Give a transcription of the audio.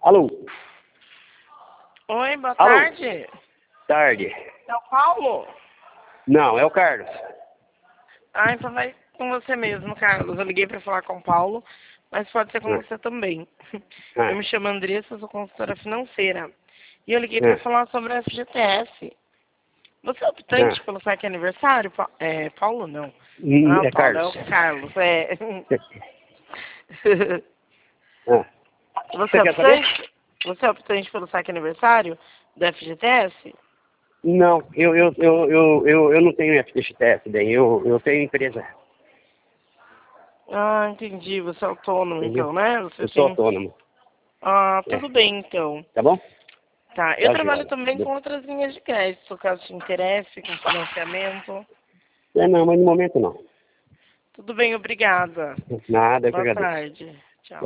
Alô? Oi, boa Alô? tarde. Tarde. É o Paulo? Não, é o Carlos. Ah, então vai com você mesmo, Carlos. Eu liguei para falar com o Paulo, mas pode ser com Ah, você também. ah, Eu me chamo Andressa, sou consultora financeira. E eu liguei para ah, falar sobre a FGTS. Você é ah. optante pelo saque aniversário? Paulo não. Não é o É Paulo, é Carlos. o Carlos. É. Ah. Você Você é quer saber? optante? Você é optante pelo saque aniversário da FGTS? Não, eu não tenho FGTS, daí eu tenho empresa, Ah, entendi. Você é autônomo, entendeu? então, né? Você Eu sou tem. autônomo. Ah, É, tudo bem, então. tá bom? Tá. Eu Tá trabalho joia. também com outras linhas de crédito, caso te interesse, com financiamento. Não, mas no momento não. Tudo bem, obrigada. Nada, eu que Boa agradeço. tarde.